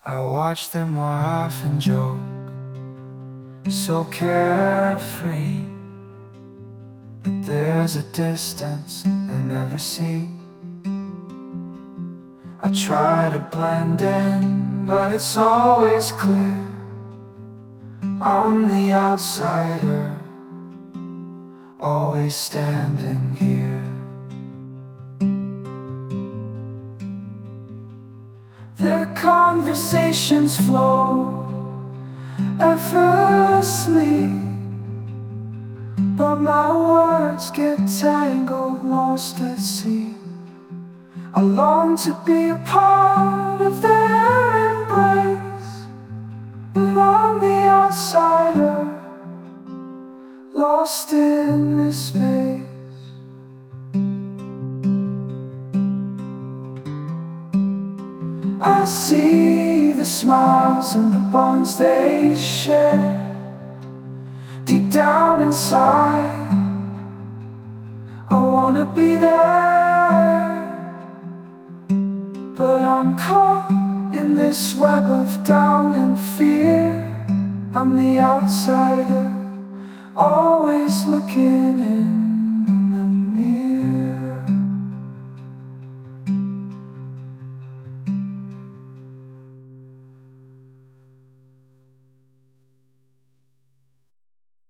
I watch them laugh and joke, so carefree. But there's a distance they never see. I try to blend in, but it's always clear I'm the outsider, always standing here. Their conversations flow effortlessly, but my words get tangled, lost at sea. I long to be a part of their embrace, but I'm the outsider, lost in this space. I see the smiles and the bonds they share. Deep down inside, I wanna be there, but I'm caught in this web of doubt and fear. I'm the outsider, always looking in.